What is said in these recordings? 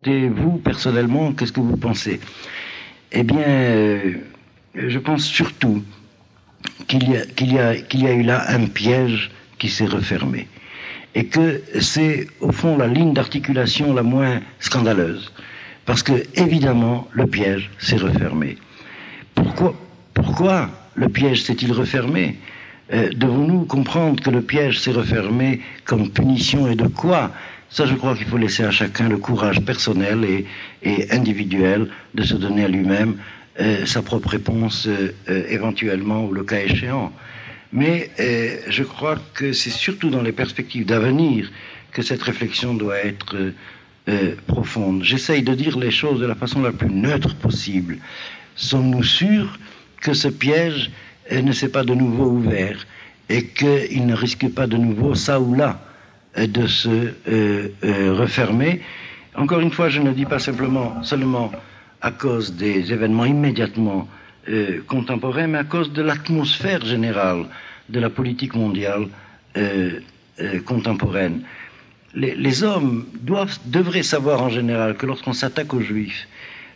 Et vous, personnellement, qu'est-ce que vous pensez? Eh bien, je pense surtout qu'il y a eu là un piège qui s'est refermé. Et que c'est, au fond, la ligne d'articulation la moins scandaleuse. Parce que, évidemment, le piège s'est refermé. Pourquoi le piège s'est-il refermé? Devons-nous comprendre que le piège s'est refermé comme punition et de quoi? Ça, je crois qu'il faut laisser à chacun le courage personnel et individuel de se donner à lui-même sa propre réponse, éventuellement, ou le cas échéant. Mais je crois que c'est surtout dans les perspectives d'avenir que cette réflexion doit être profonde. J'essaye de dire les choses de la façon la plus neutre possible. Sommes-nous sûrs que ce piège ne s'est pas de nouveau ouvert et qu'il ne risque pas de nouveau, ça ou là, de se refermer? Encore une fois, je ne dis pas seulement à cause des événements immédiatement contemporains, mais à cause de l'atmosphère générale de la politique mondiale contemporaine. Les hommes devraient savoir en général que lorsqu'on s'attaque aux Juifs,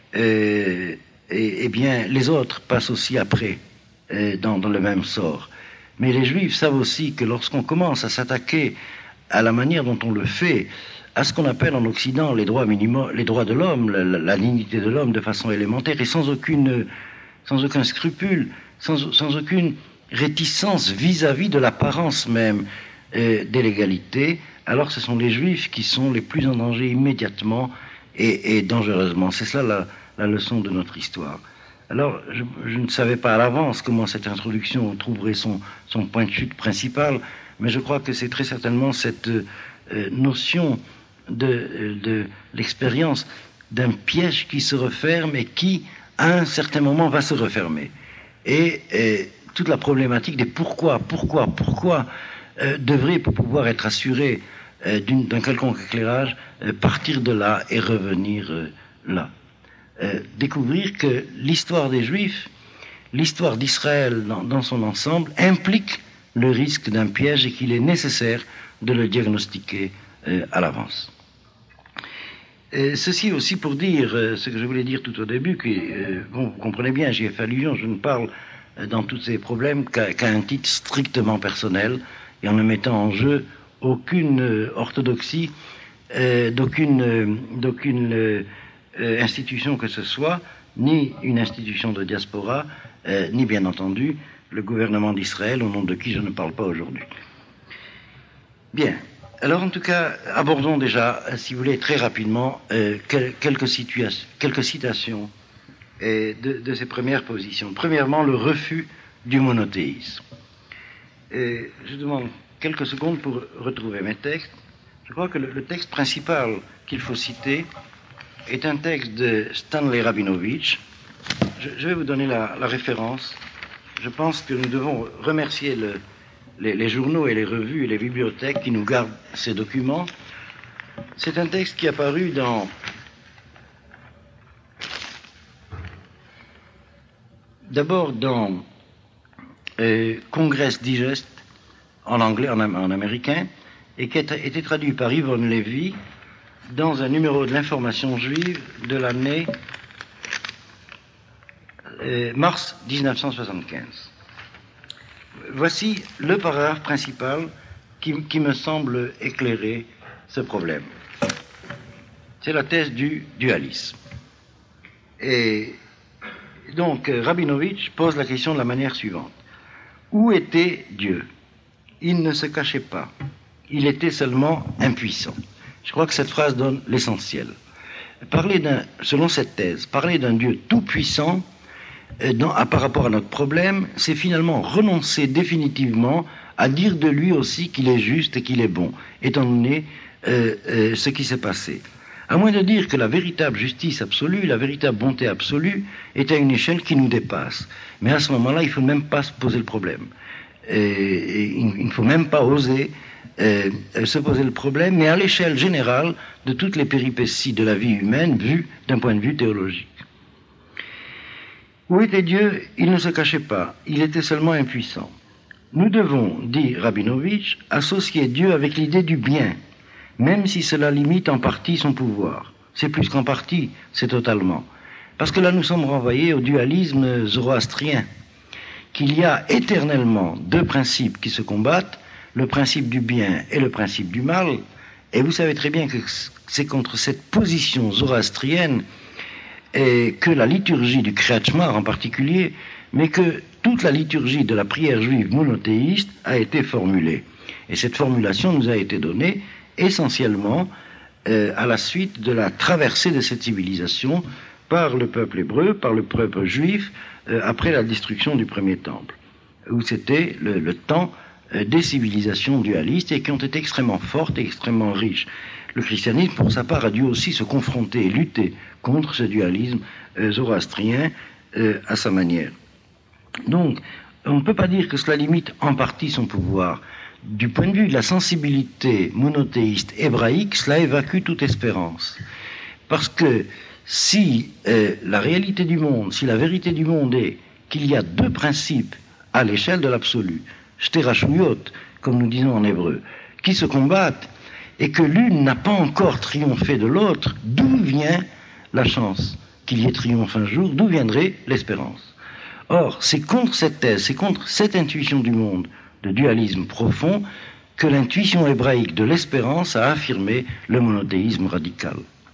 eh bien, les autres passent aussi après dans le même sort. Mais les Juifs savent aussi que lorsqu'on commence à s'attaquer à la manière dont on le fait, à ce qu'on appelle en Occident les droits minimaux, les droits de l'homme, la dignité de l'homme de façon élémentaire et sans aucun scrupule, sans aucune réticence vis-à-vis de l'apparence même de l'égalité, alors ce sont les Juifs qui sont les plus en danger immédiatement et dangereusement. C'est cela la leçon de notre histoire. Alors, je ne savais pas à l'avance comment cette introduction trouverait son point de chute principal, mais je crois que c'est très certainement cette notion de l'expérience d'un piège qui se referme et qui, à un certain moment, va se refermer. Et toute la problématique des pourquoi devrait, pour pouvoir être assuré d'un quelconque éclairage, partir de là et revenir là. Découvrir que l'histoire des Juifs, l'histoire d'Israël dans son ensemble, implique le risque d'un piège et qu'il est nécessaire de le diagnostiquer à l'avance. Ceci aussi pour dire ce que je voulais dire tout au début, que vous comprenez bien, j'y ai fait allusion, je ne parle dans tous ces problèmes qu'à un titre strictement personnel et en ne mettant en jeu aucune orthodoxie, d'aucune institution que ce soit, ni une institution de diaspora, ni bien entendu le gouvernement d'Israël, au nom de qui je ne parle pas aujourd'hui. Bien. Alors en tout cas, abordons déjà, si vous voulez, très rapidement quelques citations de ces premières positions. Premièrement, le refus du monothéisme. Je demande quelques secondes pour retrouver mes textes. Je crois que le texte principal qu'il faut citer est un texte de Stanley Rabinovich. Je vais vous donner la référence. Je pense que nous devons remercier les journaux et les revues et les bibliothèques qui nous gardent ces documents. C'est un texte qui est apparu d'abord dans Congress Digest en anglais, en américain, et qui a été traduit par Yvonne Lévy dans un numéro de l'information juive de l'année mars 1975. Voici le paragraphe principal qui me semble éclairer ce problème. C'est la thèse du dualisme. Et donc, Rabinovich pose la question de la manière suivante. Où était Dieu? Il ne se cachait pas. Il était seulement impuissant. Je crois que cette phrase donne l'essentiel. Selon cette thèse, parler d'un Dieu tout-puissant par rapport à notre problème, c'est finalement renoncer définitivement à dire de lui aussi qu'il est juste et qu'il est bon, étant donné ce qui s'est passé. À moins de dire que la véritable justice absolue, la véritable bonté absolue, est à une échelle qui nous dépasse. Mais à ce moment-là, il ne faut même pas se poser le problème. Il ne faut même pas oser se poser le problème, mais à l'échelle générale de toutes les péripéties de la vie humaine, vues d'un point de vue théologique. Où était Dieu? Il ne se cachait pas, il était seulement impuissant. Nous devons, dit Rabinovich, associer Dieu avec l'idée du bien, même si cela limite en partie son pouvoir. c'est plus qu'en partie, c'est totalement. Parce que là, nous sommes renvoyés au dualisme zoroastrien, qu'il y a éternellement deux principes qui se combattent, le principe du bien et le principe du mal, et vous savez très bien que c'est contre cette position zoroastrienne et que la liturgie du Kriyat Shema en particulier, mais que toute la liturgie de la prière juive monothéiste a été formulée. Et cette formulation nous a été donnée essentiellement à la suite de la traversée de cette civilisation par le peuple hébreu, par le peuple juif, après la destruction du premier temple, où c'était le temps des civilisations dualistes et qui ont été extrêmement fortes et extrêmement riches. Le christianisme, pour sa part, a dû aussi se confronter et lutter contre ce dualisme zoroastrien à sa manière. Donc, on ne peut pas dire que cela limite en partie son pouvoir. Du point de vue de la sensibilité monothéiste hébraïque, cela évacue toute espérance. Parce que si la réalité du monde, si la vérité du monde est qu'il y a deux principes à l'échelle de l'absolu, shterashuyot, comme nous disons en hébreu, qui se combattent, et que l'une n'a pas encore triomphé de l'autre, d'où vient la chance qu'il y ait triomphe un jour, d'où viendrait l'espérance? Or, c'est contre cette thèse, c'est contre cette intuition du monde, de dualisme profond, que l'intuition hébraïque de l'espérance a affirmé le monothéisme radical.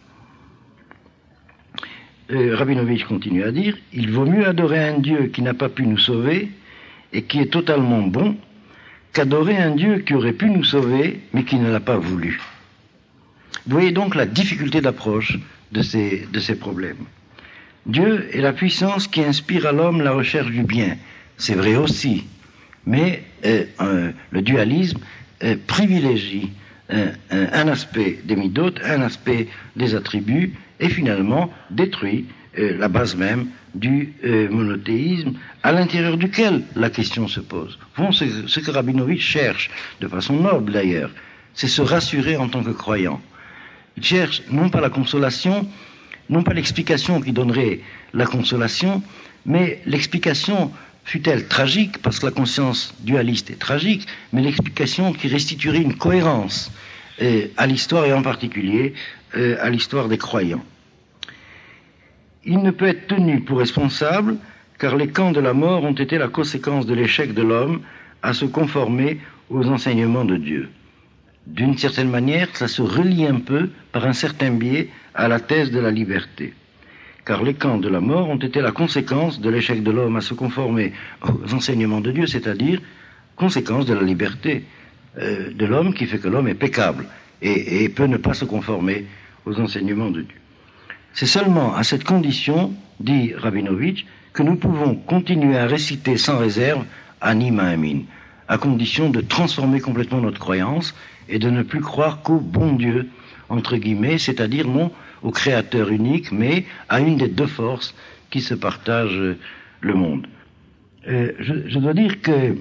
Rabinovitch continue à dire, « Il vaut mieux adorer un Dieu qui n'a pas pu nous sauver et qui est totalement bon qu'adorer un Dieu qui aurait pu nous sauver mais qui ne l'a pas voulu. » Vous voyez donc la difficulté d'approche de ces problèmes. Dieu est la puissance qui inspire à l'homme la recherche du bien. C'est vrai aussi, mais le dualisme privilégie un aspect des midotes, un aspect des attributs, et finalement détruit la base même du monothéisme, à l'intérieur duquel la question se pose. Bon, ce que Rabinovitch cherche, de façon noble d'ailleurs, c'est se rassurer en tant que croyant. Il cherche non pas la consolation, non pas l'explication qui donnerait la consolation, mais l'explication, fût-elle tragique, parce que la conscience dualiste est tragique, mais l'explication qui restituerait une cohérence à l'histoire et en particulier à l'histoire des croyants. Il ne peut être tenu pour responsable car les camps de la mort ont été la conséquence de l'échec de l'homme à se conformer aux enseignements de Dieu. D'une certaine manière, ça se relie un peu, par un certain biais, à la thèse de la liberté. Car les camps de la mort ont été la conséquence de l'échec de l'homme à se conformer aux enseignements de Dieu, c'est-à-dire conséquence de la liberté de l'homme qui fait que l'homme est peccable et peut ne pas se conformer aux enseignements de Dieu. C'est seulement à cette condition, dit Rabinovitch, que nous pouvons continuer à réciter sans réserve Ani Maamin, à condition de transformer complètement notre croyance et de ne plus croire qu'au bon Dieu, entre guillemets, c'est-à-dire non au Créateur unique, mais à une des deux forces qui se partagent le monde. Je dois dire que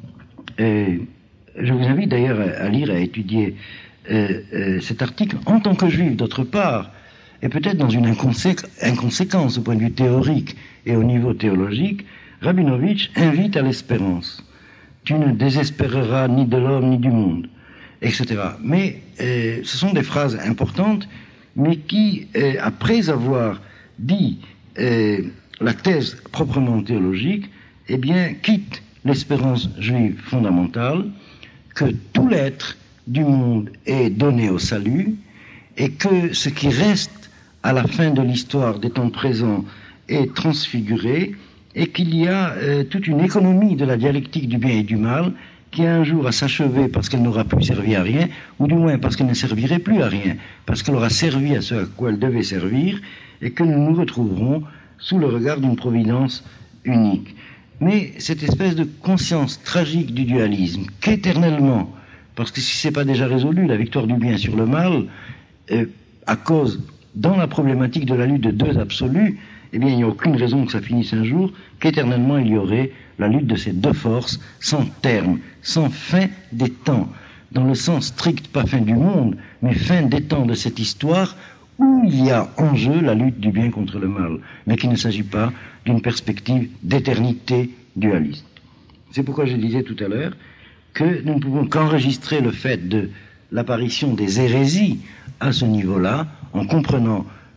je vous invite d'ailleurs à lire, à étudier cet article en tant que juif, d'autre part, et peut-être dans une inconséquence au point de vue théorique et au niveau théologique. Rabinovitch invite à l'espérance. Tu ne désespéreras ni de l'homme ni du monde, etc. Mais ce sont des phrases importantes, mais qui, après avoir dit la thèse proprement théologique, eh bien, quittent l'espérance juive fondamentale, que tout l'être du monde est donné au salut, et que ce qui reste à la fin de l'histoire des temps présents est transfiguré, et qu'il y a toute une économie de la dialectique du bien et du mal qui un jour à s'achever parce qu'elle n'aura plus servi à rien, ou du moins parce qu'elle ne servirait plus à rien, parce qu'elle aura servi à ce à quoi elle devait servir, et que nous nous retrouverons sous le regard d'une providence unique. Mais cette espèce de conscience tragique du dualisme, qu'éternellement, parce que si ce n'est pas déjà résolu, la victoire du bien sur le mal, à cause, dans la problématique de la lutte de deux absolus, eh bien, il n'y a aucune raison que ça finisse un jour, qu'éternellement il y aurait la lutte de ces deux forces, sans terme, sans fin des temps, dans le sens strict, pas fin du monde, mais fin des temps de cette histoire, où il y a en jeu la lutte du bien contre le mal, mais qu'il ne s'agit pas d'une perspective d'éternité dualiste. C'est pourquoi je disais tout à l'heure que nous ne pouvons qu'enregistrer le fait de l'apparition des hérésies à ce niveau-là, en comprenant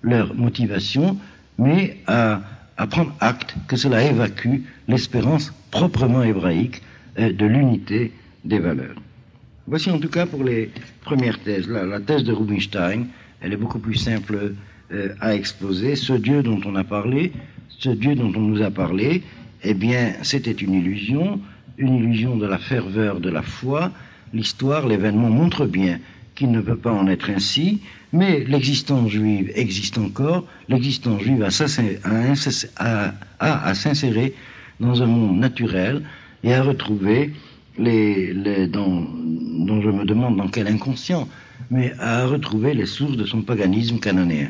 leur motivation, mais à prendre acte que cela évacue l'espérance proprement hébraïque de l'unité des valeurs. Voici en tout cas pour les premières thèses. La thèse de Rubinstein, elle est beaucoup plus simple à exposer. Ce Dieu dont on a parlé, ce Dieu dont on nous a parlé, eh bien, c'était une illusion de la ferveur de la foi. L'histoire, l'événement montre bien qu'il ne peut pas en être ainsi, mais l'existence juive existe encore. L'existence juive a à s'insérer dans un monde naturel et à retrouver dont je me demande dans quel inconscient, mais à retrouver les sources de son paganisme cananéen.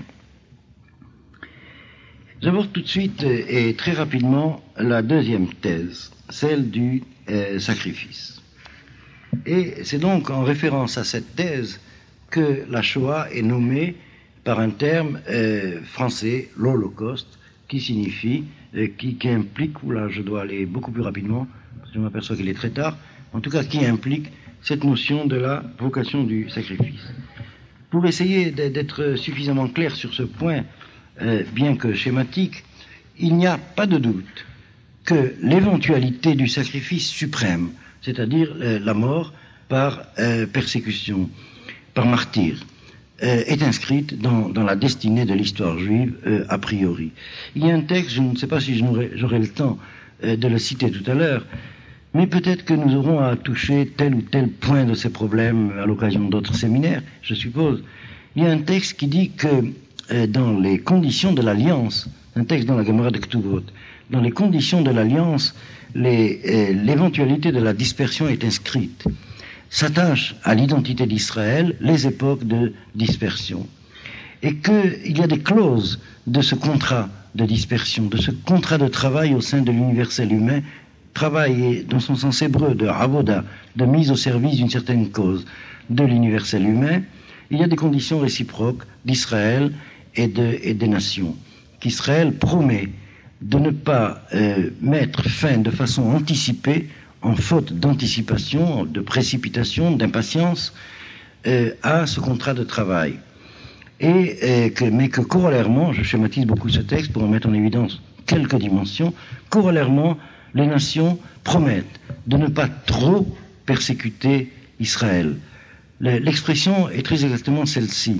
J'aborde tout de suite et très rapidement la deuxième thèse, celle du sacrifice. Et c'est donc en référence à cette thèse que la Shoah est nommée par un terme français, l'Holocauste, qui signifie, qui implique, oula, je dois aller beaucoup plus rapidement, parce que je m'aperçois qu'il est très tard, en tout cas qui implique cette notion de la vocation du sacrifice. Pour essayer d'être suffisamment clair sur ce point, bien que schématique, il n'y a pas de doute que l'éventualité du sacrifice suprême, c'est-à-dire la mort par persécution, par martyr, est inscrite dans la destinée de l'histoire juive a priori. Il y a un texte, je ne sais pas si j'aurai le temps de le citer tout à l'heure, mais peut-être que nous aurons à toucher tel ou tel point de ces problèmes à l'occasion d'autres séminaires, je suppose. Il y a un texte qui dit que dans les conditions de l'alliance, un texte dans la Gemara de Ktuvot, dans les conditions de l'alliance, l'éventualité de la dispersion est inscrite. S'attachent à l'identité d'Israël les époques de dispersion. Et qu'il y a des clauses de ce contrat de dispersion, de ce contrat de travail au sein de l'universel humain, travail dans son sens hébreu de avoda, de mise au service d'une certaine cause de l'universel humain. Il y a des conditions réciproques d'Israël et des nations, qu'Israël promet de ne pas mettre fin de façon anticipée, en faute d'anticipation, de précipitation, d'impatience, à ce contrat de travail. Mais que corollairement, je schématise beaucoup ce texte pour en mettre en évidence quelques dimensions, corollairement, les nations promettent de ne pas trop persécuter Israël. L'expression est très exactement celle-ci.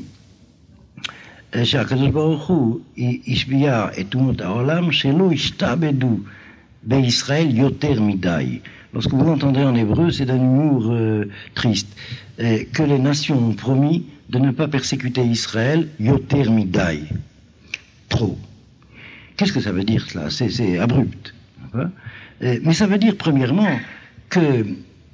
שהקדוש ברוך הוא השביע את אומות העולם שלא ישתעבדו בישראל יותר מדי. Lorsque vous l'entendez en hébreu, c'est d'un humour triste. Que les nations ont promis de ne pas persécuter Israël yoter midai. Trop. Qu'est-ce que ça veut dire cela? C'est abrupt. Mais ça veut dire premièrement que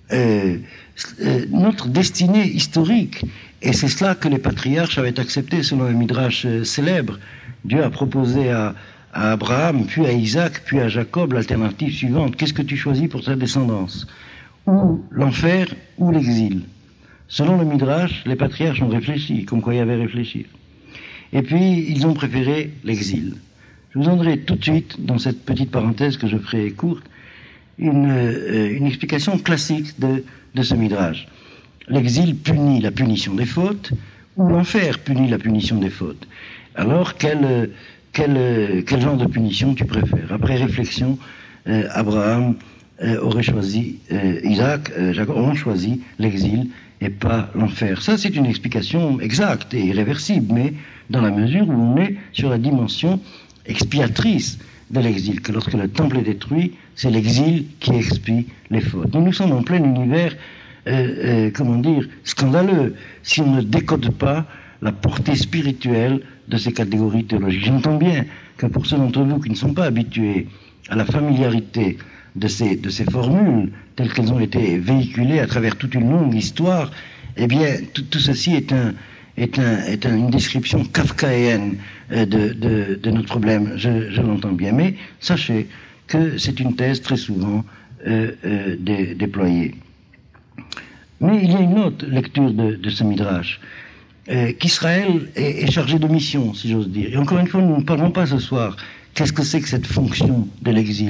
notre destinée historique, et c'est cela que les patriarches avaient accepté selon un midrash célèbre. Dieu a proposé à Abraham, puis à Isaac, puis à Jacob l'alternative suivante. Qu'est-ce que tu choisis pour ta descendance? Ou l'enfer, ou l'exil. Selon le midrash, les patriarches ont réfléchi, comme quoi il y avait réfléchi. Et puis, ils ont préféré l'exil. Je vous donnerai tout de suite, dans cette petite parenthèse que je ferai courte, une explication classique de ce midrash. L'exil punit la punition des fautes, ou l'enfer punit la punition des fautes. Alors, quel genre de punition tu préfères? Après réflexion, Abraham aurait choisi, Isaac, Jacob ont choisi l'exil et pas l'enfer. Ça, c'est une explication exacte et irréversible, mais dans la mesure où on est sur la dimension expiatrice de l'exil, que lorsque le temple est détruit, c'est l'exil qui expie les fautes. Nous sommes en plein univers, scandaleux, si on ne décode pas la portée spirituelle de ces catégories théologiques. J'entends bien que pour ceux d'entre vous qui ne sont pas habitués à la familiarité de ces formules, telles qu'elles ont été véhiculées à travers toute une longue histoire, eh bien, tout ceci est une description kafkaïenne de notre problème. Je l'entends bien, mais sachez que c'est une thèse très souvent déployée. Mais il y a une autre lecture de ce midrash, qu'Israël est chargé de mission, si j'ose dire. Et encore une fois, nous ne parlons pas ce soir. Qu'est-ce que c'est que cette fonction de l'exil?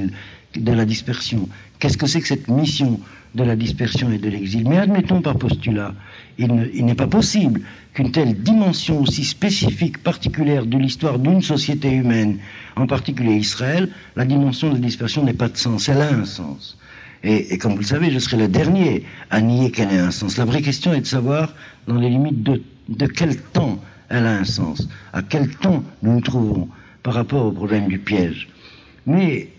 de la dispersion. Qu'est-ce que c'est que cette mission de la dispersion et de l'exil? Mais admettons par postulat, il n'est pas possible qu'une telle dimension aussi spécifique, particulière de l'histoire d'une société humaine, en particulier Israël, la dimension de la dispersion n'ait pas de sens. Elle a un sens. Et comme vous le savez, je serai le dernier à nier qu'elle ait un sens. La vraie question est de savoir, dans les limites de quel temps elle a un sens, à quel temps nous nous trouvons par rapport au problème du piège. Mais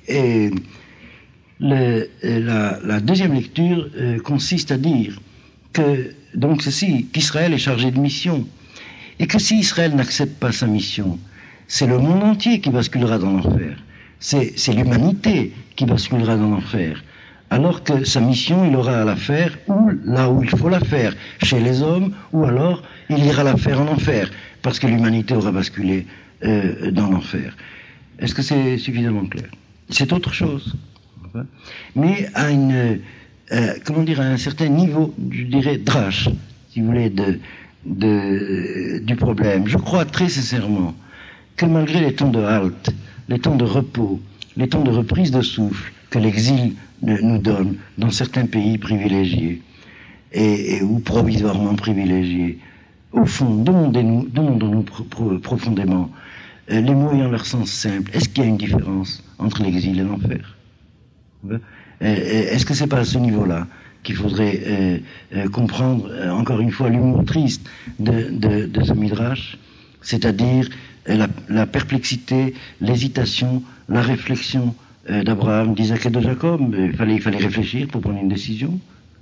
la deuxième lecture consiste à dire que, donc ceci, qu'Israël est chargé de mission, et que si Israël n'accepte pas sa mission, c'est le monde entier qui basculera dans l'enfer. C'est l'humanité qui basculera dans l'enfer. Alors que sa mission, il aura à la faire là où il faut la faire, chez les hommes, ou alors il ira la faire en enfer, parce que l'humanité aura basculé dans l'enfer. Est-ce que c'est suffisamment clair? C'est autre chose. Mais à à un certain niveau, je dirais, drache, si vous voulez, du problème. Je crois très sincèrement que malgré les temps de halte, les temps de repos, les temps de reprise de souffle que l'exil nous donne dans certains pays privilégiés ou provisoirement privilégiés, au fond, demandons-nous profondément, les mots ayant leur sens simple, est-ce qu'il y a une différence entre l'exil et l'enfer? Est-ce que c'est pas à ce niveau-là qu'il faudrait comprendre, encore une fois, l'humour triste de ce midrash, c'est-à-dire la perplexité, l'hésitation, la réflexion d'Abraham, d'Isaac et de Jacob? Il fallait réfléchir pour prendre une décision.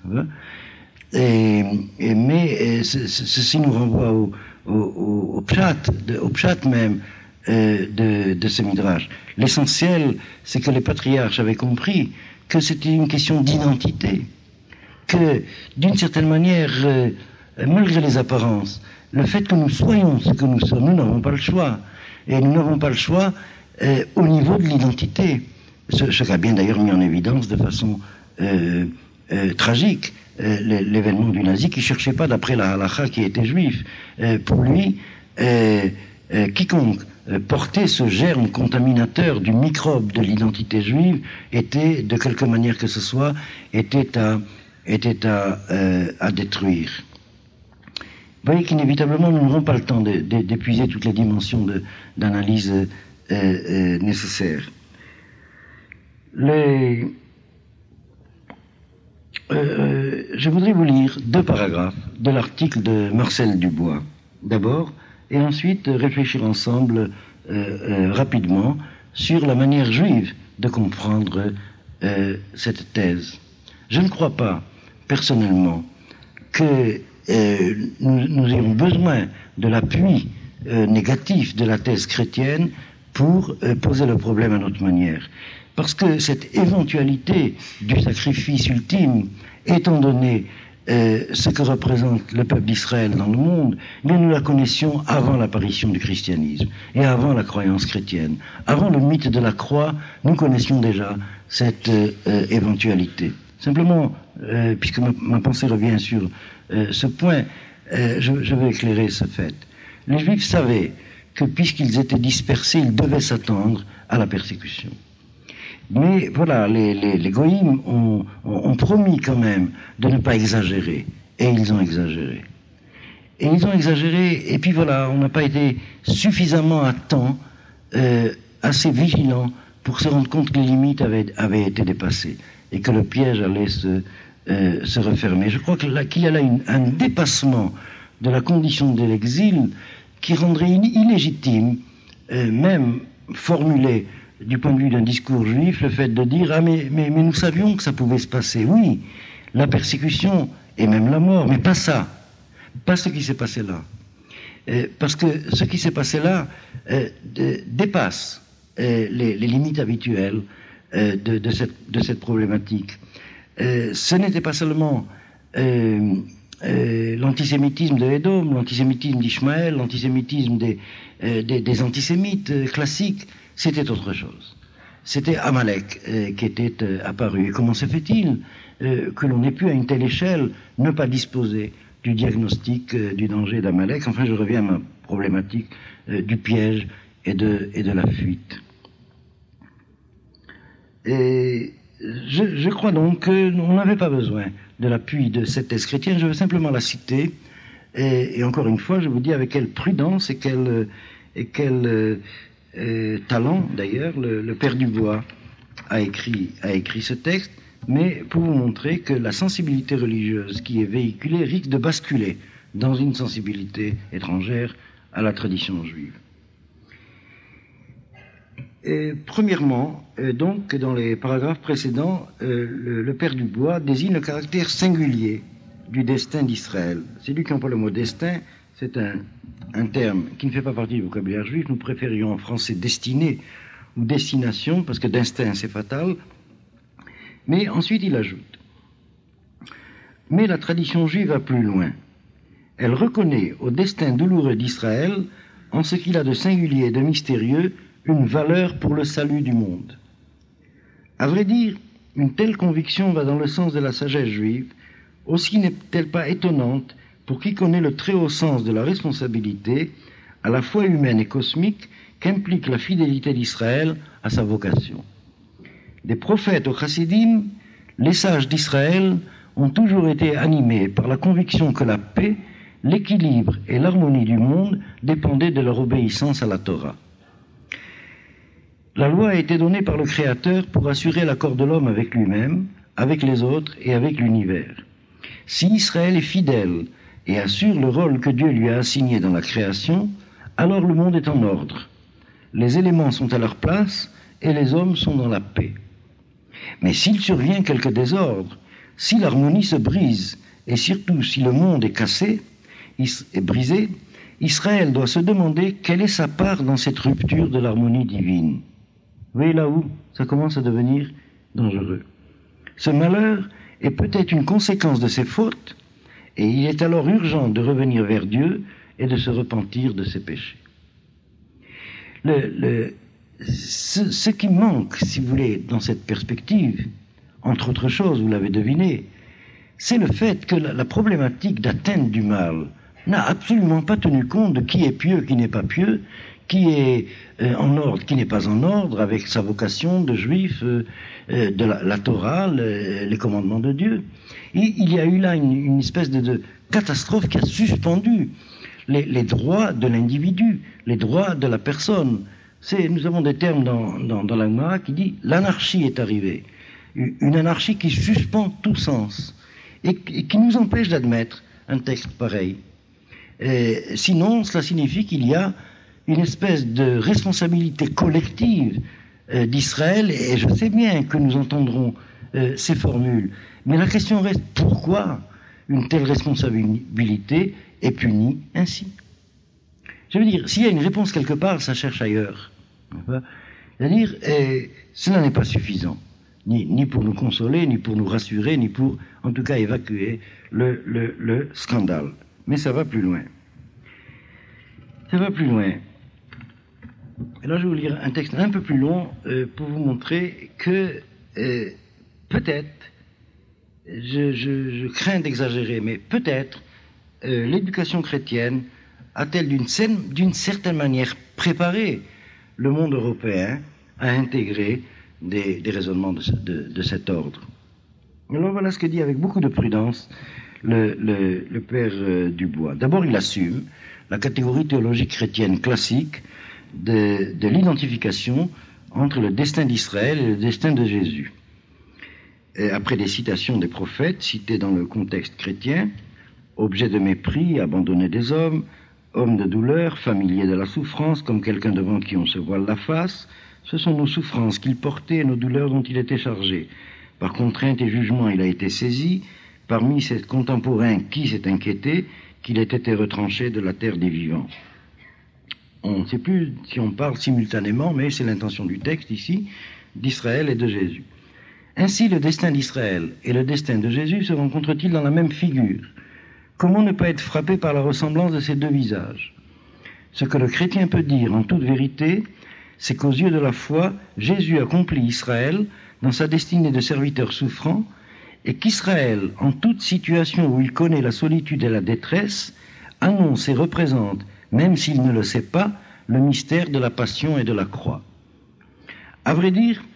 Mais ceci nous renvoie au pshat même de ce midrash. L'essentiel, c'est que les patriarches avaient compris que c'était une question d'identité, que d'une certaine manière, malgré les apparences, le fait que nous soyons ce que nous sommes, nous n'avons pas le choix. Et nous n'avons pas le choix au niveau de l'identité. Ce qu'a bien d'ailleurs mis en évidence de façon tragique l'événement du nazi qui ne cherchait pas d'après la halakha qui était juif. Pour lui, quiconque portait ce germe contaminateur du microbe de l'identité juive était, de quelque manière que ce soit, était à détruire. Vous voyez qu'inévitablement, nous n'aurons pas le temps d'épuiser toutes les dimensions d'analyse nécessaires. Je voudrais vous lire 2 paragraphes de l'article de Marcel Dubois, d'abord, et ensuite réfléchir ensemble rapidement sur la manière juive de comprendre cette thèse. Je ne crois pas, personnellement, que nous ayons besoin de l'appui négatif de la thèse chrétienne pour poser le problème à notre manière. Parce que cette éventualité du sacrifice ultime, étant donné ce que représente le peuple d'Israël dans le monde, bien nous la connaissions avant l'apparition du christianisme et avant la croyance chrétienne. Avant le mythe de la croix, nous connaissions déjà cette éventualité. Simplement, puisque ma pensée revient sur ce point, je vais éclairer ce fait. Les Juifs savaient que puisqu'ils étaient dispersés, ils devaient s'attendre à la persécution. Mais voilà, les goïms ont promis quand même de ne pas exagérer, et ils ont exagéré. Et puis voilà, on n'a pas été suffisamment à temps, assez vigilant pour se rendre compte que les limites avaient été dépassées, et que le piège allait se refermer. Je crois qu'il y a là un dépassement de la condition de l'exil qui rendrait illégitime, même formulé du point de vue d'un discours juif, le fait de dire « Ah, mais nous savions que ça pouvait se passer. » Oui, la persécution et même la mort, mais pas ça. Pas ce qui s'est passé là. Parce que ce qui s'est passé là dépasse les limites habituelles de cette problématique. Ce n'était pas seulement l'antisémitisme de Édom, l'antisémitisme d'Ishmaël, l'antisémitisme des antisémites classiques, c'était autre chose. C'était Amalek qui était apparu. Et comment se fait-il que l'on ait pu à une telle échelle ne pas disposer du diagnostic du danger d'Amalek? Enfin, je reviens à ma problématique du piège et de la fuite. Et je crois donc qu'on n'avait pas besoin de l'appui de cette thèse chrétienne, je veux simplement la citer, et encore une fois, je vous dis avec quelle prudence et quel talent, d'ailleurs, le père Dubois a écrit ce texte, mais pour vous montrer que la sensibilité religieuse qui est véhiculée risque de basculer dans une sensibilité étrangère à la tradition juive. Premièrement, donc, dans les paragraphes précédents, le père Dubois désigne le caractère singulier du destin d'Israël. C'est lui qui emploie le mot destin, c'est un terme qui ne fait pas partie du vocabulaire juif. Nous préférions en français destinée ou destination, parce que d'instinct c'est fatal. Mais ensuite il ajoute: mais la tradition juive va plus loin. Elle reconnaît au destin douloureux d'Israël, en ce qu'il a de singulier et de mystérieux, une valeur pour le salut du monde. À vrai dire, une telle conviction va dans le sens de la sagesse juive, aussi n'est-elle pas étonnante pour qui connaît le très haut sens de la responsabilité, à la fois humaine et cosmique, qu'implique la fidélité d'Israël à sa vocation. Des prophètes au chassidim, les sages d'Israël ont toujours été animés par la conviction que la paix, l'équilibre et l'harmonie du monde dépendaient de leur obéissance à la Torah. La loi a été donnée par le Créateur pour assurer l'accord de l'homme avec lui-même, avec les autres et avec l'univers. Si Israël est fidèle et assure le rôle que Dieu lui a assigné dans la création, alors le monde est en ordre. Les éléments sont à leur place et les hommes sont dans la paix. Mais s'il survient quelque désordre, si l'harmonie se brise, et surtout si le monde est cassé, est brisé, Israël doit se demander quelle est sa part dans cette rupture de l'harmonie divine. Vous voyez là où ça commence à devenir dangereux. Ce malheur est peut-être une conséquence de ses fautes, et il est alors urgent de revenir vers Dieu et de se repentir de ses péchés. Ce qui manque, si vous voulez, dans cette perspective, entre autres choses, vous l'avez deviné, c'est le fait que la problématique d'atteinte du mal n'a absolument pas tenu compte de qui est pieux, qui n'est pas pieux, qui est en ordre, qui n'est pas en ordre, avec sa vocation de juif, de la Torah, les commandements de Dieu. Il y a eu là une espèce de catastrophe qui a suspendu les droits de l'individu, les droits de la personne. Nous avons des termes dans la Gemara qui dit l'anarchie est arrivée. Une anarchie qui suspend tout sens et qui nous empêche d'admettre un texte pareil. Sinon, cela signifie qu'il y a une espèce de responsabilité collective d'Israël, et je sais bien que nous entendrons ces formules, mais la question reste: pourquoi une telle responsabilité est punie ainsi? Je veux dire, s'il y a une réponse quelque part, ça cherche ailleurs. C'est-à-dire, cela n'est pas suffisant, ni pour nous consoler, ni pour nous rassurer, ni pour, en tout cas, évacuer le scandale. Mais ça va plus loin. Ça va plus loin. Et là, je vais vous lire un texte un peu plus long pour vous montrer que peut-être, je crains d'exagérer, mais peut-être l'éducation chrétienne a-t-elle d'une certaine manière préparé le monde européen à intégrer des raisonnements de cet ordre. Alors voilà ce que dit avec beaucoup de prudence le père Dubois. D'abord, il assume la catégorie théologique chrétienne classique de l'identification entre le destin d'Israël et le destin de Jésus. Et après des citations des prophètes cités dans le contexte chrétien, objet de mépris, abandonné des hommes, homme de douleur, familier de la souffrance, comme quelqu'un devant qui on se voile la face, ce sont nos souffrances qu'il portait et nos douleurs dont il était chargé. Par contrainte et jugement, il a été saisi. Parmi ses contemporains, qui s'est inquiété qu'il ait été retranché de la terre des vivants? On ne sait plus si on parle simultanément, mais c'est l'intention du texte ici, d'Israël et de Jésus. Ainsi, le destin d'Israël et le destin de Jésus se rencontrent-ils dans la même figure? Comment ne pas être frappé par la ressemblance de ces deux visages? Ce que le chrétien peut dire en toute vérité, c'est qu'aux yeux de la foi, Jésus accomplit Israël dans sa destinée de serviteur souffrant, et qu'Israël, en toute situation où il connaît la solitude et la détresse, annonce et représente, même s'il ne le sait pas, le mystère de la passion et de la croix. À vrai dire,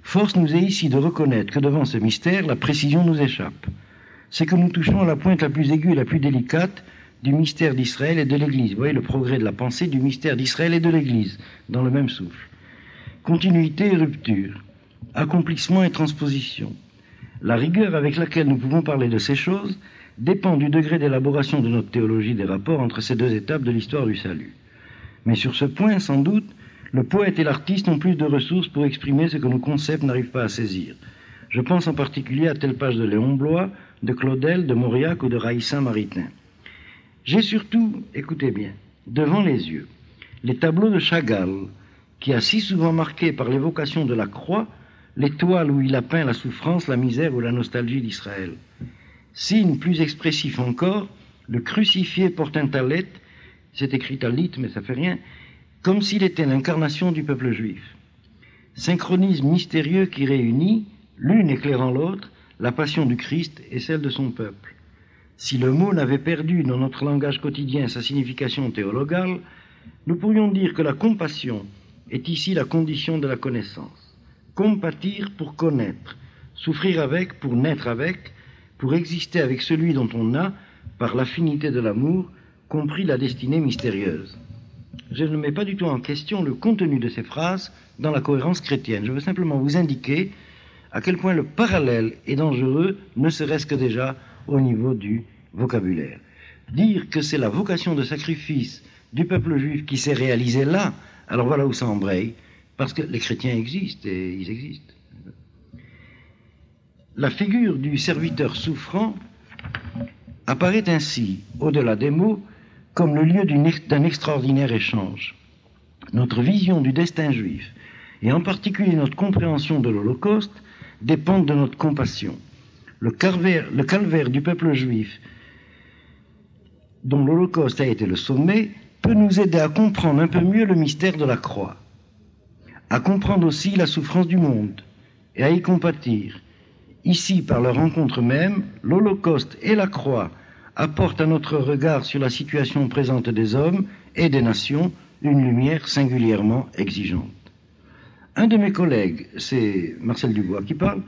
Force nous est ici de reconnaître que devant ce mystère, la précision nous échappe. C'est que nous touchons à la pointe la plus aiguë et la plus délicate du mystère d'Israël et de l'Église. Vous voyez le progrès de la pensée du mystère d'Israël et de l'Église, dans le même souffle. Continuité et rupture, accomplissement et transposition. La rigueur avec laquelle nous pouvons parler de ces choses dépend du degré d'élaboration de notre théologie des rapports entre ces deux étapes de l'histoire du salut. Mais sur ce point, sans doute, le poète et l'artiste ont plus de ressources pour exprimer ce que nos concepts n'arrivent pas à saisir. Je pense en particulier à telle page de Léon Bloy, de Claudel, de Mauriac ou de Raïssa Maritain. J'ai surtout, écoutez bien, devant les yeux, les tableaux de Chagall, qui a si souvent marqué par l'évocation de la croix l'étoile où il a peint la souffrance, la misère ou la nostalgie d'Israël. Signe plus expressif encore, le crucifié porte un talet, c'est écrit talit mais ça fait rien, comme s'il était l'incarnation du peuple juif. Synchronisme mystérieux qui réunit, l'une éclairant l'autre, la passion du Christ et celle de son peuple. Si le mot n'avait perdu dans notre langage quotidien sa signification théologale, nous pourrions dire que la compassion est ici la condition de la connaissance. Compatir pour connaître, souffrir avec pour naître avec, pour exister avec celui dont on a, par l'affinité de l'amour, compris la destinée mystérieuse. Je ne mets pas du tout en question le contenu de ces phrases dans la cohérence chrétienne. Je veux simplement vous indiquer à quel point le parallèle est dangereux, ne serait-ce que déjà au niveau du vocabulaire. Dire que c'est la vocation de sacrifice du peuple juif qui s'est réalisée là, alors voilà où ça embraye, parce que les chrétiens existent et ils existent. La figure du serviteur souffrant apparaît ainsi, au-delà des mots, comme le lieu d'un extraordinaire échange. Notre vision du destin juif, et en particulier notre compréhension de l'Holocauste, dépendent de notre compassion. Le calvaire du peuple juif, dont l'Holocauste a été le sommet, peut nous aider à comprendre un peu mieux le mystère de la croix, à comprendre aussi la souffrance du monde et à y compatir. Ici, par leur rencontre même, l'Holocauste et la croix apportent à notre regard sur la situation présente des hommes et des nations une lumière singulièrement exigeante. Un de mes collègues, c'est Marcel Dubois qui parle,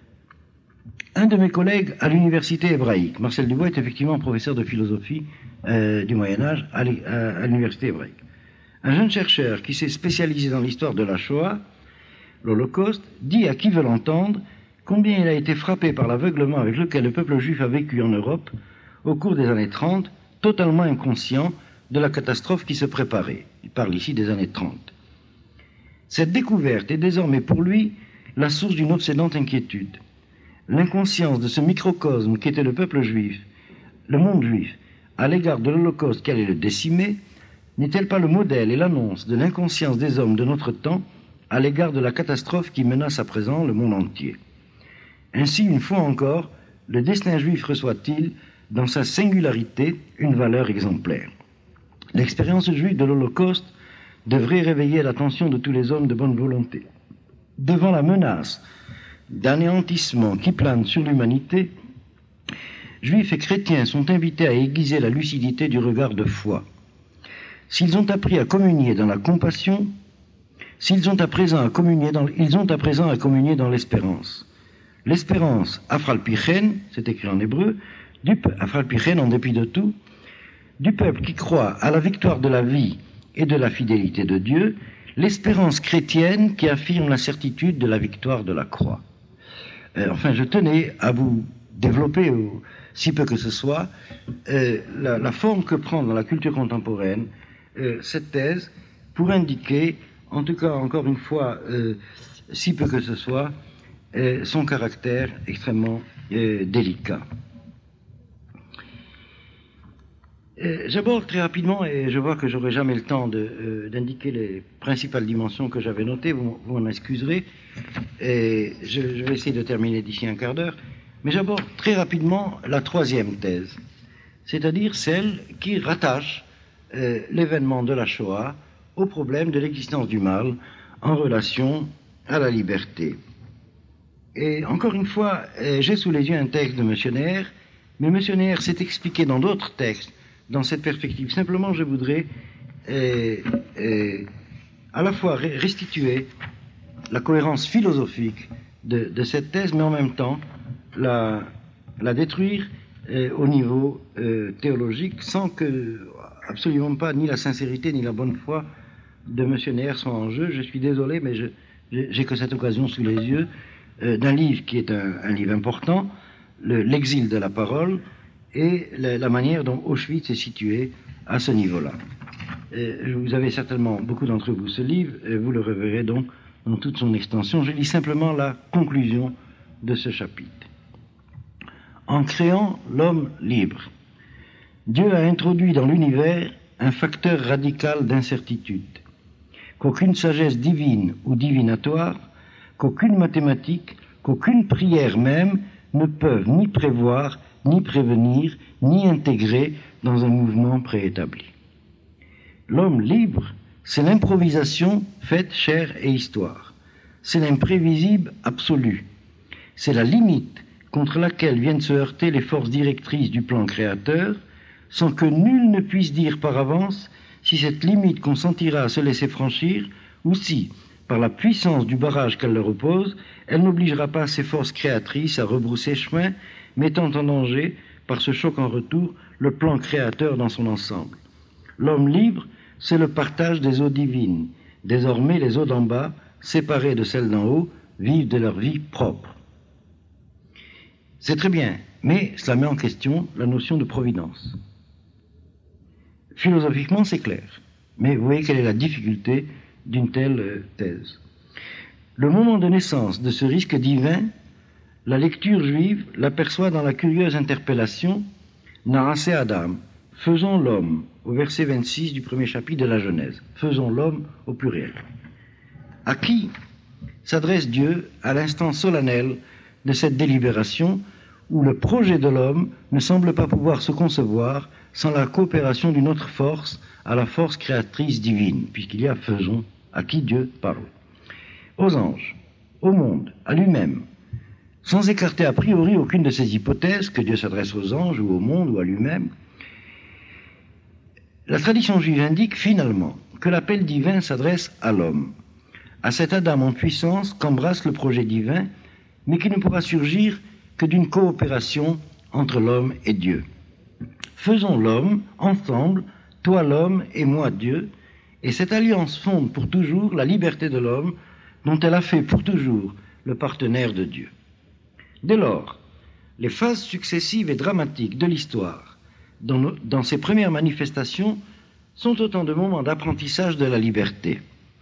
un de mes collègues à l'université hébraïque, Marcel Dubois est effectivement professeur de philosophie du Moyen-Âge à l'université hébraïque. Un jeune chercheur qui s'est spécialisé dans l'histoire de la Shoah, l'Holocauste, dit à qui veut l'entendre combien il a été frappé par l'aveuglement avec lequel le peuple juif a vécu en Europe au cours des années 30, totalement inconscient de la catastrophe qui se préparait. Il parle ici des années 30. Cette découverte est désormais pour lui la source d'une obsédante inquiétude. L'inconscience de ce microcosme qu'était le peuple juif, le monde juif, à l'égard de l'Holocauste qui allait le décimer, n'est-elle pas le modèle et l'annonce de l'inconscience des hommes de notre temps à l'égard de la catastrophe qui menace à présent le monde entier? Ainsi, une fois encore, le destin juif reçoit-il, dans sa singularité, une valeur exemplaire. L'expérience juive de l'Holocauste devrait réveiller l'attention de tous les hommes de bonne volonté. Devant la menace d'anéantissement qui plane sur l'humanité, juifs et chrétiens sont invités à aiguiser la lucidité du regard de foi. S'ils ont appris à communier dans la compassion, ils ont à présent à communier dans l'espérance. L'espérance, afralpichen, c'est écrit en hébreu, afralpichen en dépit de tout, du peuple qui croit à la victoire de la vie et de la fidélité de Dieu, l'espérance chrétienne qui affirme la certitude de la victoire de la croix. Enfin, je tenais à vous développer, si peu que ce soit, la forme que prend dans la culture contemporaine cette thèse pour indiquer, en tout cas encore une fois, si peu que ce soit, son caractère extrêmement délicat. J'aborde très rapidement, et je vois que j'aurai jamais le temps d'indiquer les principales dimensions que j'avais notées, vous m'en excuserez, et je vais essayer de terminer d'ici un quart d'heure, mais j'aborde très rapidement la troisième thèse, c'est-à-dire celle qui rattache l'événement de la Shoah au problème de l'existence du mal en relation à la liberté. Et encore une fois, j'ai sous les yeux un texte de M. Neher, mais M. Neher s'est expliqué dans d'autres textes dans cette perspective. Simplement, je voudrais à la fois restituer la cohérence philosophique de cette thèse, mais en même temps la détruire au niveau théologique, sans que absolument pas ni la sincérité ni la bonne foi de M. Neher soient en jeu. Je suis désolé, mais j'ai que cette occasion sous les yeux d'un livre qui est un livre important, L'exil de la parole, et la manière dont Auschwitz est situé à ce niveau-là. Vous avez certainement, beaucoup d'entre vous, ce livre, et vous le reverrez donc dans toute son extension. Je lis simplement la conclusion de ce chapitre. En créant l'homme libre, Dieu a introduit dans l'univers un facteur radical d'incertitude, qu'aucune sagesse divine ou divinatoire, qu'aucune mathématique, qu'aucune prière même ne peuvent ni prévoir, ni prévenir, ni intégrer dans un mouvement préétabli. L'homme libre, c'est l'improvisation faite chair et histoire. C'est l'imprévisible absolu. C'est la limite contre laquelle viennent se heurter les forces directrices du plan créateur, sans que nul ne puisse dire par avance si cette limite consentira à se laisser franchir, ou si, par la puissance du barrage qu'elle leur oppose, elle n'obligera pas ses forces créatrices à rebrousser chemin, mettant en danger, par ce choc en retour, le plan créateur dans son ensemble. L'homme libre, c'est le partage des eaux divines. Désormais, les eaux d'en bas, séparées de celles d'en haut, vivent de leur vie propre. C'est très bien, mais cela met en question la notion de providence. Philosophiquement, c'est clair, mais vous voyez quelle est la difficulté d'une telle thèse. Le moment de naissance de ce risque divin, la lecture juive l'aperçoit dans la curieuse interpellation « Narasé Adam, faisons l'homme » au verset 26 du premier chapitre de la Genèse. Faisons l'homme au pluriel. À qui s'adresse Dieu à l'instant solennel de cette délibération où le projet de l'homme ne semble pas pouvoir se concevoir sans la coopération d'une autre force, à la force créatrice divine, puisqu'il y a faisons, à qui Dieu parle. Aux anges, au monde, à lui-même, sans écarter a priori aucune de ces hypothèses, que Dieu s'adresse aux anges ou au monde ou à lui-même, la tradition juive indique finalement que l'appel divin s'adresse à l'homme, à cet Adam en puissance qu'embrasse le projet divin, mais qui ne pourra surgir que d'une coopération entre l'homme et Dieu. Faisons l'homme, ensemble, toi l'homme et moi Dieu, et cette alliance fonde pour toujours la liberté de l'homme, dont elle a fait pour toujours le partenaire de Dieu. Dès lors, les phases successives et dramatiques de l'histoire, dans ses premières manifestations, sont autant de moments d'apprentissage de la liberté.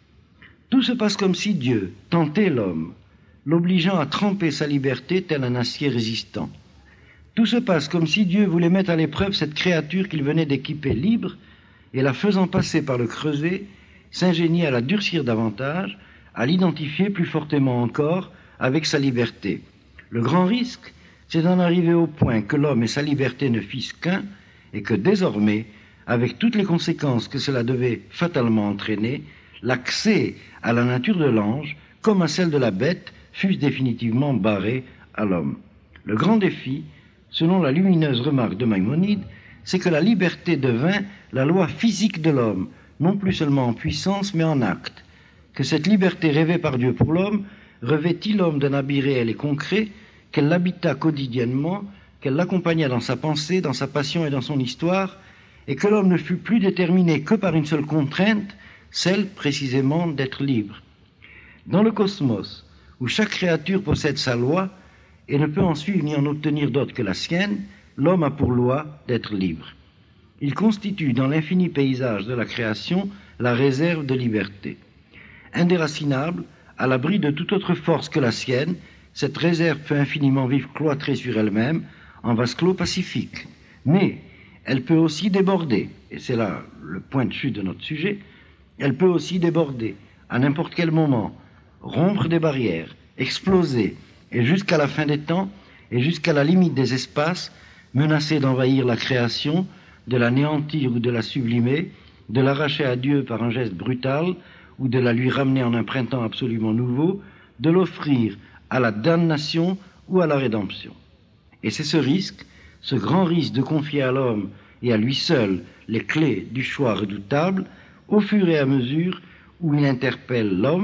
Tout se passe comme si Dieu tentait l'homme, l'obligeant à tremper sa liberté tel un acier résistant. Tout se passe comme si Dieu voulait mettre à l'épreuve cette créature qu'il venait d'équiper libre, et la faisant passer par le creuset, s'ingénier à la durcir davantage, à l'identifier plus fortement encore avec sa liberté. Le grand risque, c'est d'en arriver au point que l'homme et sa liberté ne fissent qu'un, et que désormais, avec toutes les conséquences que cela devait fatalement entraîner, l'accès à la nature de l'ange, comme à celle de la bête, fût définitivement barré à l'homme. Le grand défi, selon la lumineuse remarque de Maïmonide, c'est que la liberté devint la loi physique de l'homme, non plus seulement en puissance, mais en acte. Que cette liberté rêvée par Dieu pour l'homme revêtit l'homme d'un habit réel et concret, qu'elle l'habita quotidiennement, qu'elle l'accompagna dans sa pensée, dans sa passion et dans son histoire, et que l'homme ne fut plus déterminé que par une seule contrainte, celle précisément d'être libre. Dans le cosmos, où chaque créature possède sa loi et ne peut en suivre ni en obtenir d'autre que la sienne, l'homme a pour loi d'être libre. Il constitue dans l'infini paysage de la création la réserve de liberté. Indéracinable, à l'abri de toute autre force que la sienne, cette réserve peut infiniment vivre cloîtrée sur elle-même, en vase clos pacifique. Mais elle peut aussi déborder, et c'est là le point de chute de notre sujet, elle peut aussi déborder, à n'importe quel moment, rompre des barrières, exploser, et jusqu'à la fin des temps, et jusqu'à la limite des espaces, menacer d'envahir la création, de l'anéantir ou de la sublimer, de l'arracher à Dieu par un geste brutal, ou de la lui ramener en un printemps absolument nouveau, de l'offrir à la damnation ou à la rédemption. Et c'est ce risque, ce grand risque de confier à l'homme et à lui seul les clés du choix redoutable, au fur et à mesure où il interpelle l'homme,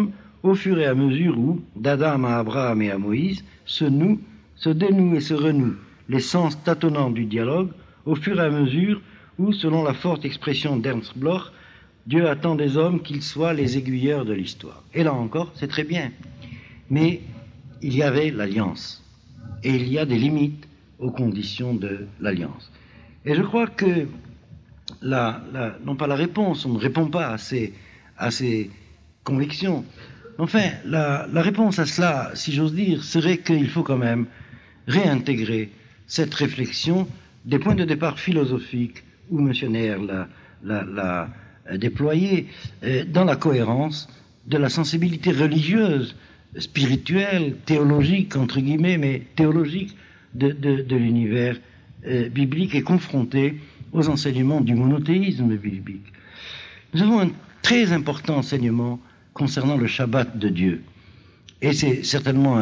au fur et à mesure où, d'Adam à Abraham et à Moïse, se nouent, se dénouent et se renouent les sens tâtonnants du dialogue, au fur et à mesure où, selon la forte expression d'Ernst Bloch, Dieu attend des hommes qu'ils soient les aiguilleurs de l'histoire. Et là encore, c'est très bien. Mais il y avait l'alliance. Et il y a des limites aux conditions de l'alliance. Et je crois que, non pas la réponse, on ne répond pas à ces convictions. Enfin, la réponse à cela, si j'ose dire, serait qu'il faut quand même réintégrer cette réflexion des points de départ philosophiques où M. Neher l'a déployé dans la cohérence de la sensibilité religieuse, spirituelle, théologique, entre guillemets, mais théologique de l'univers biblique et confronté aux enseignements du monothéisme biblique. Nous avons un très important enseignement concernant le Shabbat de Dieu. Et c'est certainement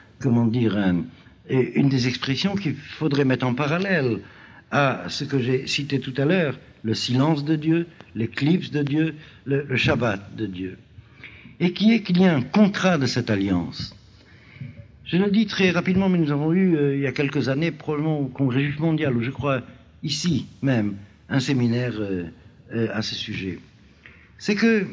une des expressions qu'il faudrait mettre en parallèle à ce que j'ai cité tout à l'heure, le silence de Dieu, l'éclipse de Dieu, le Shabbat de Dieu. Et qui est qu'il y a un contrat de cette alliance. Je le dis très rapidement, mais nous avons eu, il y a quelques années, probablement au Congrès juif mondial, ou je crois ici même, un séminaire à ce sujet. C'est que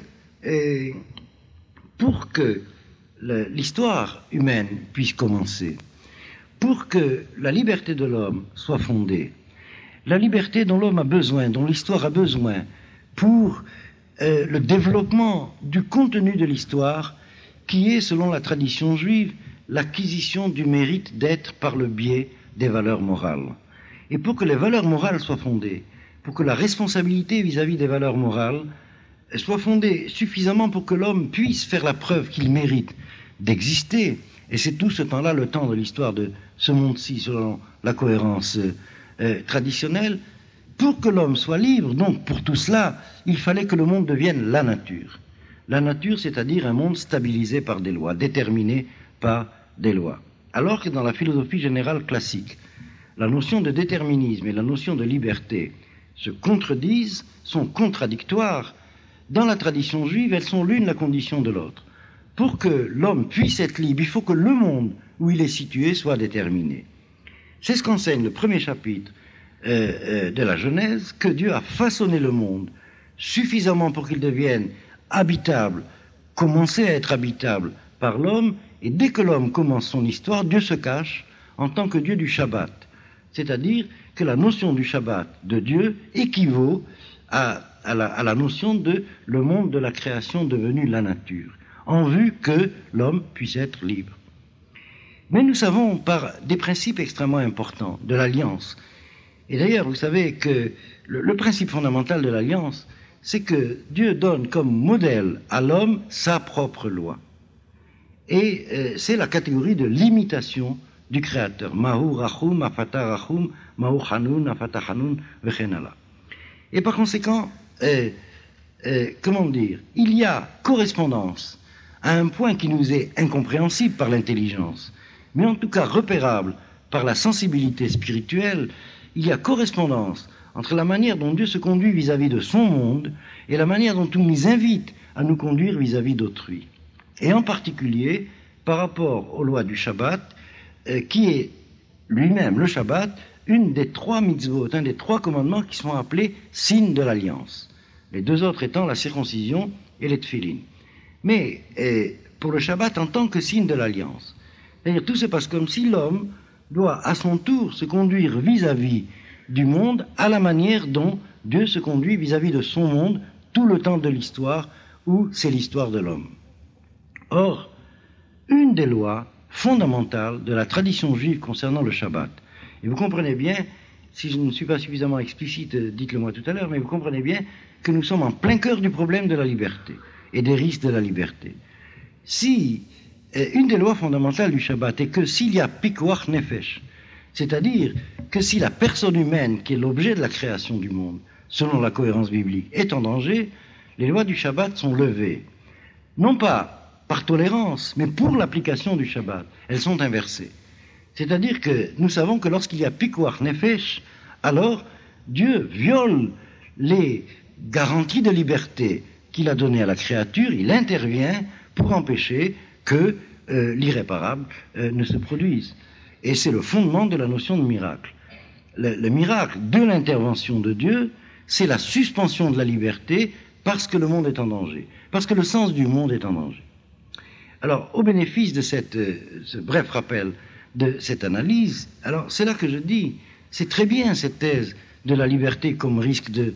pour que l'histoire humaine puisse commencer, pour que la liberté de l'homme soit fondée, la liberté dont l'homme a besoin, dont l'histoire a besoin, pour le développement du contenu de l'histoire, qui est, selon la tradition juive, l'acquisition du mérite d'être par le biais des valeurs morales. Et pour que les valeurs morales soient fondées, pour que la responsabilité vis-à-vis des valeurs morales soit fondée suffisamment pour que l'homme puisse faire la preuve qu'il mérite d'exister, et c'est tout ce temps-là le temps de l'histoire de ce monde-ci, selon la cohérence traditionnelle, pour que l'homme soit libre, donc pour tout cela, il fallait que le monde devienne la nature. La nature, c'est-à-dire un monde stabilisé par des lois, déterminé par des lois. Alors que dans la philosophie générale classique, la notion de déterminisme et la notion de liberté se contredisent, sont contradictoires, dans la tradition juive, elles sont l'une la condition de l'autre. Pour que l'homme puisse être libre, il faut que le monde où il est situé soit déterminé. C'est ce qu'enseigne le premier chapitre de la Genèse, que Dieu a façonné le monde suffisamment pour qu'il devienne habitable, commencer à être habitable par l'homme, et dès que l'homme commence son histoire, Dieu se cache en tant que Dieu du Shabbat. C'est-à-dire que la notion du Shabbat de Dieu équivaut à la notion de le monde de la création devenu la nature, en vue que l'homme puisse être libre. Mais nous savons par des principes extrêmement importants de l'alliance. Et d'ailleurs, vous savez que le principe fondamental de l'alliance, c'est que Dieu donne comme modèle à l'homme sa propre loi. Et c'est la catégorie de l'imitation du Créateur. Mahu rachum, afata rachum, mahu hanun, afata hanun, vechenala. Et par conséquent, il y a correspondance à un point qui nous est incompréhensible par l'intelligence, mais en tout cas repérable par la sensibilité spirituelle. Il y a correspondance entre la manière dont Dieu se conduit vis-à-vis de son monde et la manière dont il nous invite à nous conduire vis-à-vis d'autrui. Et en particulier par rapport aux lois du Shabbat, qui est lui-même, le Shabbat, une des trois mitzvot, un des trois commandements qui sont appelés signes de l'alliance. Les deux autres étant la circoncision et les tefillin. Mais pour le Shabbat en tant que signe de l'alliance. C'est-à-dire tout se passe comme si l'homme doit à son tour se conduire vis-à-vis du monde à la manière dont Dieu se conduit vis-à-vis de son monde tout le temps de l'histoire où c'est l'histoire de l'homme. Or, une des lois fondamentales de la tradition juive concernant le Shabbat, et vous comprenez bien, si je ne suis pas suffisamment explicite, dites-le moi tout à l'heure, mais vous comprenez bien que nous sommes en plein cœur du problème de la liberté et des risques de la liberté. Si une des lois fondamentales du Shabbat est que s'il y a pikuach nefesh, c'est-à-dire que si la personne humaine qui est l'objet de la création du monde, selon la cohérence biblique, est en danger, les lois du Shabbat sont levées. Non pas par tolérance, mais pour l'application du Shabbat. Elles sont inversées. C'est-à-dire que nous savons que lorsqu'il y a pikuach nefesh, alors Dieu viole les garanties de liberté qu'il a données à la créature, il intervient pour empêcher que l'irréparable ne se produise. Et c'est le fondement de la notion de miracle. Le miracle de l'intervention de Dieu, c'est la suspension de la liberté parce que le monde est en danger, parce que le sens du monde est en danger. Alors, au bénéfice de ce bref rappel de cette analyse, alors c'est là que je dis, c'est très bien cette thèse de la liberté comme risque du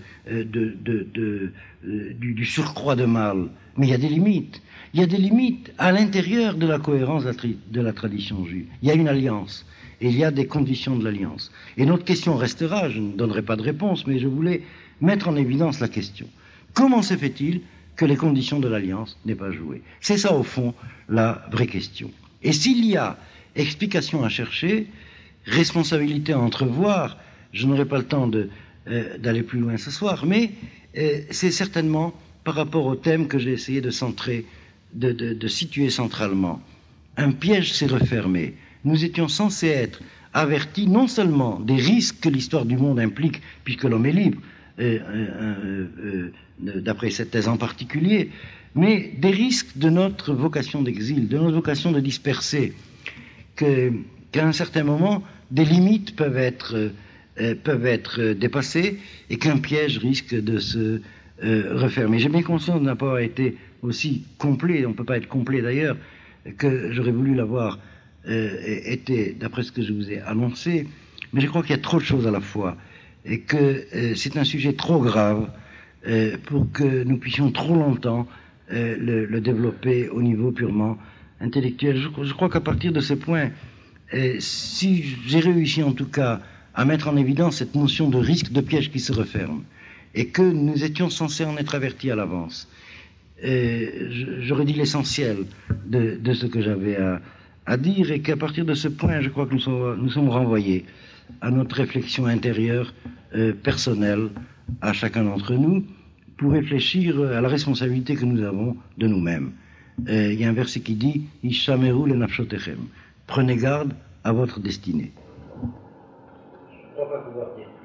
surcroît de mal, mais il y a des limites. Il y a des limites à l'intérieur de la cohérence de la tradition juive. Il y a une alliance, et il y a des conditions de l'alliance. Et notre question restera, je ne donnerai pas de réponse, mais je voulais mettre en évidence la question. Comment se fait-il que les conditions de l'alliance n'aient pas joué? C'est ça, au fond, la vraie question. Et s'il y a explication à chercher, responsabilité à entrevoir, je n'aurai pas le temps d'aller plus loin ce soir, mais c'est certainement par rapport au thème que j'ai essayé de centrer, de situer centralement. Un piège s'est refermé. Nous étions censés être avertis non seulement des risques que l'histoire du monde implique, puisque l'homme est libre, d'après cette thèse en particulier, mais des risques de notre vocation d'exil, de notre vocation de disperser, qu'à un certain moment, des limites peuvent être dépassées et qu'un piège risque de se refermer. J'ai bien conscience de n'avoir pas été aussi complet, on ne peut pas être complet d'ailleurs, que j'aurais voulu l'avoir été, d'après ce que je vous ai annoncé, mais je crois qu'il y a trop de choses à la fois et que c'est un sujet trop grave pour que nous puissions trop longtemps le développer au niveau purement intellectuel. Je crois qu'à partir de ce point, si j'ai réussi en tout cas à mettre en évidence cette notion de risque de piège qui se referme, et que nous étions censés en être avertis à l'avance, j'aurais dit l'essentiel de ce que j'avais à dire, et qu'à partir de ce point, je crois que nous sommes renvoyés à notre réflexion intérieure, personnelle, à chacun d'entre nous, pour réfléchir à la responsabilité que nous avons de nous-mêmes. Il y a un verset qui dit « Ishameru le nafshotechem » « Prenez garde à votre destinée ». Je ne crois pas pouvoir dire